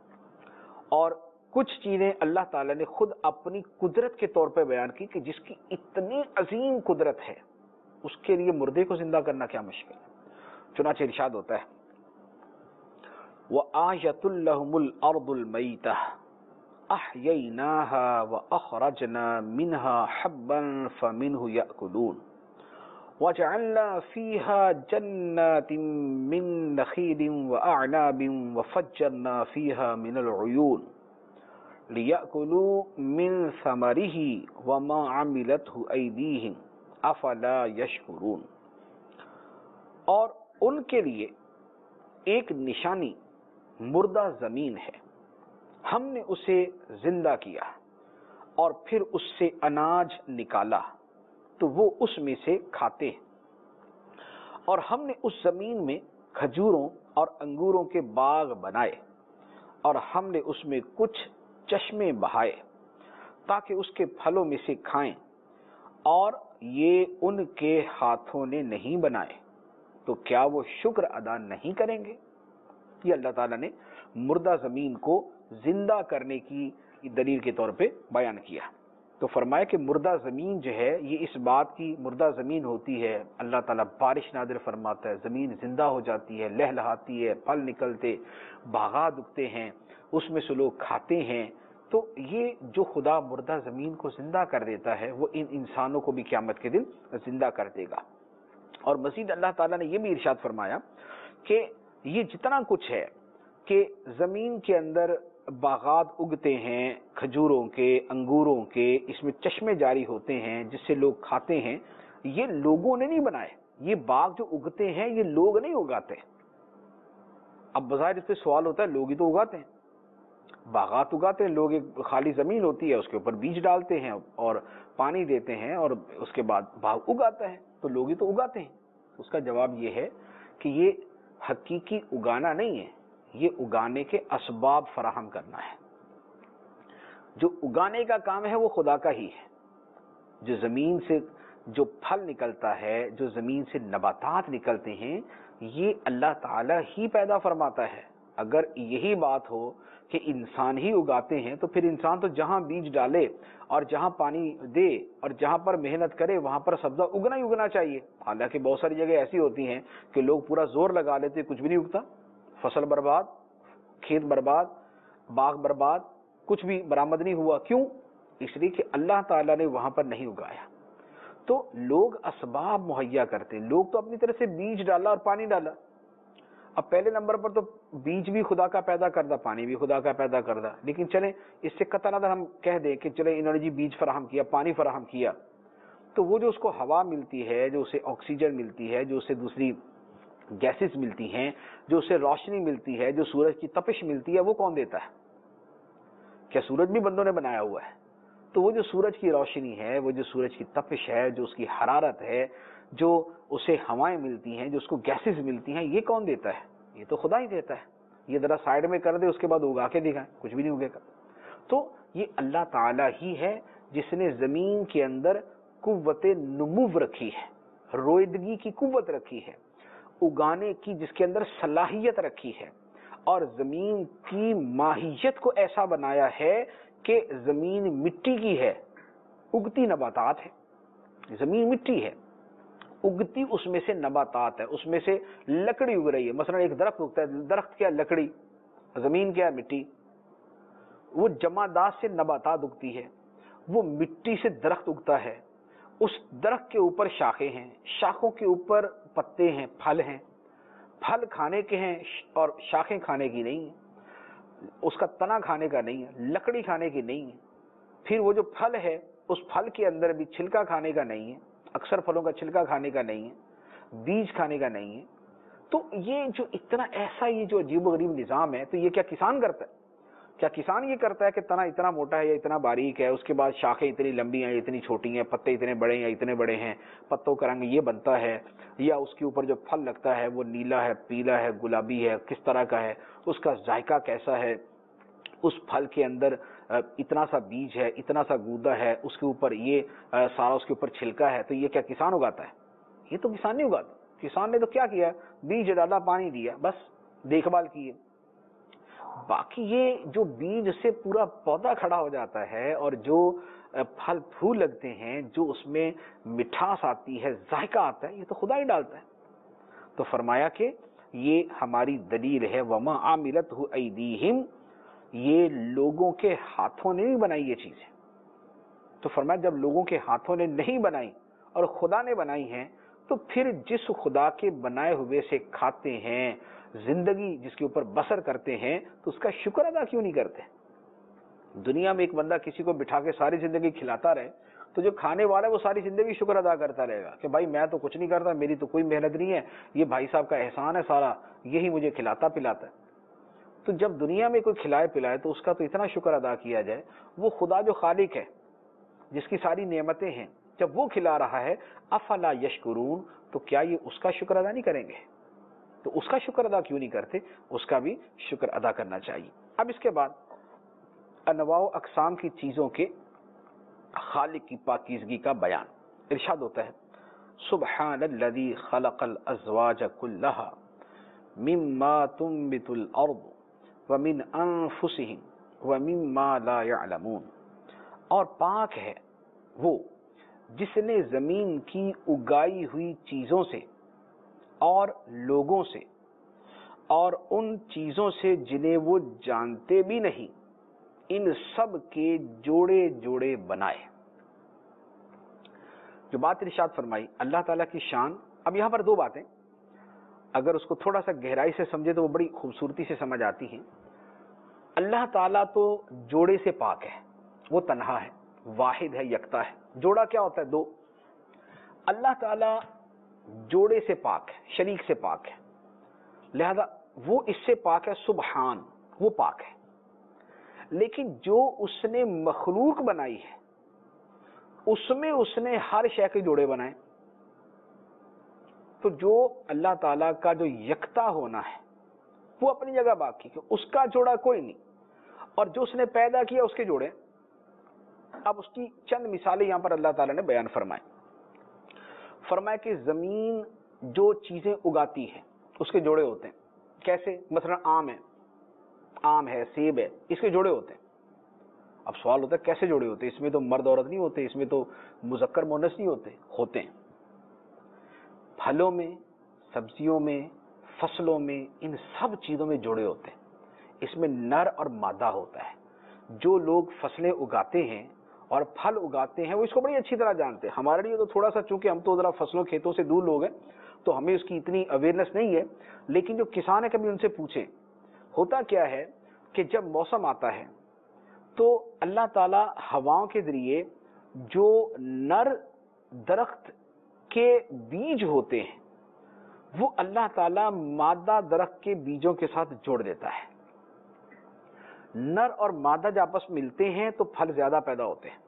اور کچھ چیزیں اللہ تعالیٰ نے خود اپنی قدرت کے طور پہ بیان کی کہ جس کی اتنی عظیم قدرت ہے اس کے لیے مردے کو زندہ کرنا کیا مشکل ہے. چنانچہ ارشاد ہوتا ہے وَآیَةٌ لَهُمُ الْأَرْضُ الْمَيْتَةُ أَحْيَيْنَاهَا وَأَخْرَجْنَا مِنْهَا حَبًّا فَمِنْهُ يَأْكُلُونَ وَجَعَلْنَا فِيهَا جَنَّاتٍ مِّن نَخِيلٍ وَأَعْنَابٍ وَفَجَّرْنَا فِيهَا مِنَ الْعُيُونِ لِيَأْكُلُوا مِن ثَمَرِهِ وَمَا عَمِلَتْهُ أَيْدِيهِمْ أَفَلَا يَشْكُرُونَ. اور ان کے لیے ایک نشانی مردہ زمین ہے, ہم نے اسے زندہ کیا اور پھر اس سے اناج نکالا تو وہ اس میں سے کھاتے ہیں, اور ہم نے اس زمین میں کھجوروں اور انگوروں کے باغ بنائے اور ہم نے اس میں کچھ چشمے بہائے تاکہ اس کے پھلوں میں سے کھائیں, اور یہ ان کے ہاتھوں نے نہیں بنائے, تو کیا وہ شکر ادا نہیں کریں گے. یہ اللہ تعالیٰ نے مردہ زمین کو زندہ کرنے کی دلیل کے طور پہ بیان کیا. تو فرمایا کہ مردہ زمین جو ہے یہ اس بات کی مردہ زمین ہوتی ہے, اللہ تعالیٰ بارش نازل فرماتا ہے, زمین زندہ ہو جاتی ہے, لہلہاتی ہے, پھل نکلتے, باغات اگتے ہیں, اس میں سے لوگ کھاتے ہیں. تو یہ جو خدا مردہ زمین کو زندہ کر دیتا ہے وہ ان انسانوں کو بھی قیامت کے دن زندہ کر دے گا. اور مزید اللہ تعالیٰ نے یہ بھی ارشاد فرمایا کہ یہ جتنا کچھ ہے کہ زمین کے اندر باغات اگتے ہیں کھجوروں کے, انگوروں کے, اس میں چشمے جاری ہوتے ہیں جس سے لوگ کھاتے ہیں, یہ لوگوں نے نہیں بنائے. یہ باغ جو اگتے ہیں یہ لوگ نہیں اگاتے. اب بظاہر اس پہ سوال ہوتا ہے لوگ ہی تو اگاتے ہیں, باغات اگاتے ہیں لوگ, ایک خالی زمین ہوتی ہے اس کے اوپر بیج ڈالتے ہیں اور پانی دیتے ہیں اور اس کے بعد باغ اگاتا ہے, تو لوگ ہی تو اگاتے ہیں. اس کا جواب یہ ہے کہ یہ حقیقی اگانا نہیں ہے, یہ اگانے کے اسباب فراہم کرنا ہے. جو اگانے کا کام ہے وہ خدا کا ہی ہے. جو زمین سے جو پھل نکلتا ہے, جو زمین سے نباتات نکلتے ہیں, یہ اللہ تعالی ہی پیدا فرماتا ہے. اگر یہی بات ہو کہ انسان ہی اگاتے ہیں تو پھر انسان تو جہاں بیج ڈالے اور جہاں پانی دے اور جہاں پر محنت کرے وہاں پر سبزہ اگنا ہی اگنا چاہیے. حالانکہ بہت ساری جگہ ایسی ہوتی ہیں کہ لوگ پورا زور لگا لیتے, کچھ بھی نہیں اگتا, فصل برباد, کھیت برباد, باغ برباد, کچھ بھی برآمد نہیں ہوا. کیوں؟ اس لیے کہ اللہ تعالیٰ نے وہاں پر نہیں اگایا. تو لوگ اسباب مہیا کرتے, لوگ تو اپنی طرف سے بیج ڈالا اور پانی ڈالا. اب پہلے نمبر پر تو بیج بھی خدا کا پیدا کردہ, پانی بھی خدا کا پیدا کردہ, لیکن چلیں اس سے قطع نظر ہم کہہ دیں کہ چلیں انہوں نے جی بیج فراہم کیا, پانی فراہم کیا, تو وہ جو اس کو ہوا ملتی ہے, جو اسے آکسیجن ملتی ہے, جو اسے دوسری گیسز ملتی ہیں, جو اسے روشنی ملتی ہے, جو سورج کی تپش ملتی ہے, وہ کون دیتا ہے؟ کیا سورج بھی بندوں نے بنایا ہوا ہے؟ تو وہ جو سورج کی روشنی ہے, وہ جو سورج کی تپش ہے, جو اس کی حرارت ہے, جو اسے ہوائیں ملتی ہیں, جو اس کو گیسز ملتی ہیں, یہ کون دیتا ہے؟ یہ تو خدا ہی دیتا ہے. یہ ذرا سائڈ میں کر دے, اس کے بعد اگا کے دکھائیں, کچھ بھی نہیں اگے گا. تو یہ اللہ تعالیٰ ہی ہے جس نے زمین کے اندر قوت نمو رکھی ہے, رویدگی کی قوت رکھی ہے, اگانے کی جس کے اندر صلاحیت رکھی ہے, اور زمین کی ماہیت کو ایسا بنایا ہے کہ زمین مٹی کی ہے, اگتی نباتات ہے. زمین مٹی ہے, اگتی اس میں سے نباتات ہے, اس میں سے لکڑی اگ رہی ہے. مثلا ایک درخت اگتا ہے, درخت کیا؟ لکڑی. زمین کیا؟ مٹی. وہ جمادات سے نباتات اگتی ہے, وہ مٹی سے درخت اگتا ہے. اس درخت کے اوپر شاخیں ہیں, شاخوں کے اوپر پتے ہیں, پھل ہیں. پھل کھانے کے ہیں اور شاخیں کھانے کی نہیں ہیں, اس کا تنا کھانے کا نہیں ہے, لکڑی کھانے کی نہیں ہے. پھر وہ جو پھل ہے اس پھل کے اندر بھی چھلکا کھانے کا نہیں ہے, اکثر پھلوں کا چھلکا کھانے کا نہیں ہے, بیج کھانے کا نہیں ہے. تو یہ جو اتنا ایسا یہ جو عجیب و غریب نظام ہے, تو یہ کیا کسان کرتا ہے؟ کیا کسان یہ کرتا ہے کہ تنا اتنا موٹا ہے یا اتنا باریک ہے, اس کے بعد شاخیں اتنی لمبی ہیں, اتنی چھوٹی ہیں, پتے اتنے بڑے ہیں یا اتنے بڑے ہیں, پتوں کا رنگ یہ بنتا ہے, یا اس کے اوپر جو پھل لگتا ہے وہ نیلا ہے, پیلا ہے, گلابی ہے, کس طرح کا ہے, اس کا ذائقہ کیسا ہے, اس پھل کے اندر اتنا سا بیج ہے, اتنا سا گودا ہے, اس کے اوپر یہ سارا اس کے اوپر چھلکا ہے, تو یہ کیا کسان اگاتا ہے؟ یہ تو کسان نہیں اگاتا. کسان نے تو کیا کیا؟ بیج ڈالا, پانی دیا, بس دیکھ بھال کی. باقی یہ جو بیج سے پورا پودا کھڑا ہو جاتا ہے اور جو پھل پھول لگتے ہیں, جو اس میں مٹھاس آتی ہے, ذائقہ آتا ہے, یہ تو خدا ہی ڈالتا ہے. تو فرمایا کہ یہ ہماری دلیل ہے, وما عاملتہ ایدیہم, یہ لوگوں کے ہاتھوں نے نہیں بنائی یہ چیزیں. تو فرمایا جب لوگوں کے ہاتھوں نے نہیں بنائی اور خدا نے بنائی ہیں, تو پھر جس خدا کے بنائے ہوئے سے کھاتے ہیں, زندگی جس کے اوپر بسر کرتے ہیں, تو اس کا شکر ادا کیوں نہیں کرتے؟ دنیا میں ایک بندہ کسی کو بٹھا کے ساری زندگی کھلاتا رہے, تو جو کھانے والا ہے وہ ساری زندگی شکر ادا کرتا رہے گا کہ بھائی میں تو کچھ نہیں کرتا, میری تو کوئی محنت نہیں ہے, یہ بھائی صاحب کا احسان ہے سارا, یہی مجھے کھلاتا پلاتا ہے. تو جب دنیا میں کوئی کھلائے پلائے تو اس کا تو اتنا شکر ادا کیا جائے. وہ خدا جو خالق ہے, جس کی ساری نعمتیں ہیں, جب وہ کھلا رہا ہے, افلا یشکرون, تو کیا یہ اس کا شکر ادا نہیں کریں گے؟ تو اس کا شکر ادا کیوں نہیں کرتے؟ اس کا بھی شکر ادا کرنا چاہیے. اب اس کے بعد انواع و اقسام کی چیزوں کے خالق کی پاکیزگی کا بیان. ارشاد ہوتا ہے, سبحان الذی خلق الازواج کلھا مما تنبت الارض ومن انفسهم ومما لا يعلمون, اور پاک ہے وہ جس نے زمین کی اگائی ہوئی چیزوں سے اور لوگوں سے اور ان چیزوں سے جنہیں وہ جانتے بھی نہیں, ان سب کے جوڑے جوڑے بنائے. جو بات ارشاد فرمائی اللہ تعالیٰ کی شان. اب یہاں پر دو باتیں, اگر اس کو تھوڑا سا گہرائی سے سمجھے تو وہ بڑی خوبصورتی سے سمجھ آتی ہیں. اللہ تعالیٰ تو جوڑے سے پاک ہے, وہ تنہا ہے, واحد ہے, یکتا ہے. جوڑا کیا ہوتا ہے؟ دو. اللہ تعالیٰ جوڑے سے پاک ہے, شریک سے پاک ہے, لہذا وہ اس سے پاک ہے. سبحان, وہ پاک ہے. لیکن جو اس نے مخلوق بنائی ہے اس میں اس نے ہر شے کے جوڑے بنائے. تو جو اللہ تعالیٰ کا جو یکتا ہونا ہے وہ اپنی جگہ باقی, کہ اس کا جوڑا کوئی نہیں, اور جو اس نے پیدا کیا اس کے جوڑے. اب اس کی چند مثالیں یہاں پر اللہ تعالیٰ نے بیان فرمائے. فرمایا کہ زمین جو چیزیں اگاتی ہے اس کے جوڑے ہوتے ہیں. کیسے؟ مثلا آم ہے, आम है, सेब है, इसके जोड़े होते हैं। अब सवाल होता है कैसे जोड़े होते हैं? इसमें तो मर्द औरत नहीं होते, इसमें तो मुज़क्कर मुअन्नस नहीं होते हैं। फलों में, सब्जियों में, फसलों में, इन सब चीज़ों में जोड़े होते हैं। इसमें नर और मादा होता है। जो लोग फसलें उगाते हैं और फल उगाते हैं वो इसको बड़ी अच्छी तरह जानते हैं। हमारे लिए तो थोड़ा सा, चूंकि हम तो ज़रा फसलों खेतों से दूर लोग हैं, तो हमें उसकी इतनी अवेयरनेस नहीं है। लेकिन जो किसान है, कभी उनसे पूछें, होता क्या है कि जब मौसम आता है तो अल्लाह ताला हवाओं के ज़रिए जो नर दरख्त के बीज होते हैं वो अल्लाह ताला मादा दरख्त के बीजों के साथ जोड़ देता है। नर और मादा जब आपस में मिलते हैं तो फल ज्यादा पैदा होते हैं।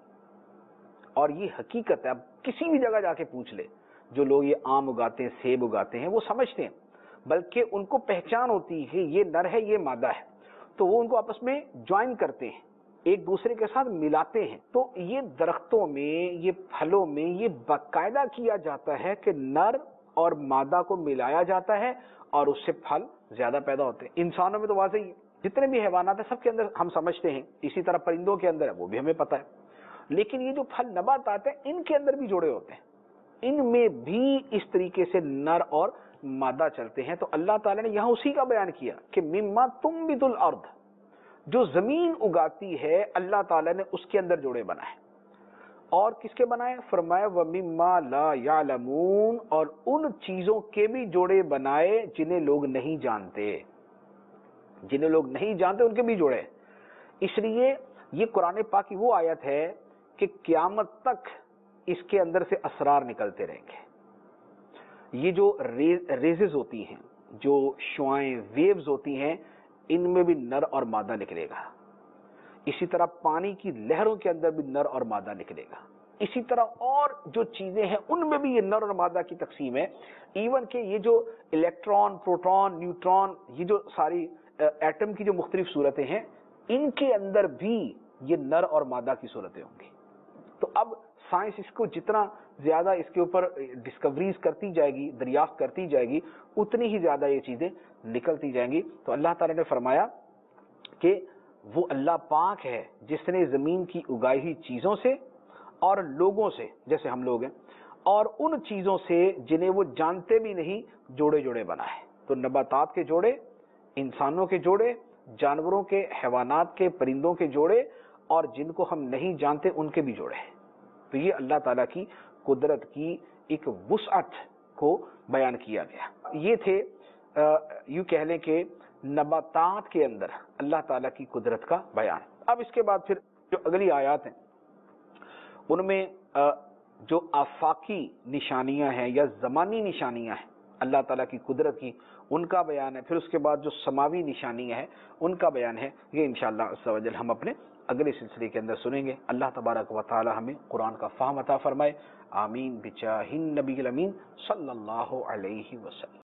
और ये हकीकत है, अब किसी भी जगह जाके पूछ ले, जो लोग ये आम उगाते हैं, सेब उगाते हैं, वो समझते हैं, बल्कि उनको पहचान होती है ये नर है, ये मादा है, तो वो उनको आपस में ज्वाइन करते हैं, एक दूसरे के साथ मिलाते हैं। तो ये दरख्तों में, ये फलों में ये बाकायदा किया जाता है कि नर और मादा को मिलाया जाता है और उससे फल ज्यादा पैदा होते हैं। इंसानों में तो वाज़ेह ही है, जितने भी हैवानात हैं सबके अंदर हम समझते हैं, इसी तरह परिंदों के अंदर है, वो भी हमें पता है। लेकिन ये जो फल नबातात हैं इनके अंदर भी जोड़े होते हैं, इनमें भी इस तरीके से नर और मादा चलते हैं। तो अल्लाह ताला ने यहां उसी का बयान किया कि मिम्मा तुम्बितुल अर्द, जो जमीन उगाती है अल्लाह ताला ने उसके अंदर जोड़े बनाए। और किसके बनाए? फरमाया व मिम्मा ला यालमून, और उन चीजों के भी जोड़े बनाए जिन्हें लोग नहीं जानते, जिन्हें लोग नहीं जानते उनके भी जोड़े। इसलिए ये कुरान पाक की वो आयत है कि क़यामत तक इसके अंदर से असरार निकलते रहेंगे। ये जो रेजेस होती हैं, जो शुआएं, वेव्स होती हैं, इनमें भी नर और मादा निकलेगा। इसी तरह पानी की लहरों के अंदर भी नर और मादा निकलेगा। इसी तरह और जो चीजें हैं उनमें भी ये नर और मादा की तकसीम है। इवन के ये जो इलेक्ट्रॉन, प्रोटॉन, न्यूट्रॉन, ये जो सारी एटम की जो मुख्तलिफ सूरतें हैं, इनके अंदर भी ये नर और मादा की सूरतें होंगी। तो अब साइंस इसको जितना ज्यादा इसके ऊपर डिस्कवरीज करती जाएगी, दरियाफ्त करती जाएगी, उतनी ही ज्यादा ये चीजें निकलती जाएंगी। तो अल्लाह ताला ने फरमाया कि वो अल्लाह पाक है जिसने जमीन की उगाई हुई चीजों से और लोगों से, जैसे हम लोग हैं, और उन चीजों से जिन्हें वो जानते भी नहीं, जोड़े जोड़े बनाए। तो नबातात के जोड़े, इंसानों के जोड़े, जानवरों के, हैवानात के, परिंदों के जोड़े, और जिनको हम नहीं जानते उनके भी जोड़े। तो ये अल्लाह ताला की कुदरत की एक वुसअत को बयान किया गया। ये थे यूं कह लें कि नबातात के अंदर अल्लाह ताला की कुदरत का बयान। अब इसके बाद फिर जो अगली आयत हैं उनमें जो आफाकी निशानियां हैं या ज़मानी निशानियां हैं अल्लाह ताला की कुदरत की, उनका बयान है। फिर उसके बाद जो समावी निशानियां हैं उनका बयान है। ये इंशाअल्लाह अज़्ज़ व जल हम अपने अगले सिलसिले के अंदर सुनेंगे। अल्लाह तबारक व तआला हमें कुरान का फ़हम अता फरमाए। आमीन बिजाहिन नबील अमीन सल्लल्लाहु अलैहि वसल्लम।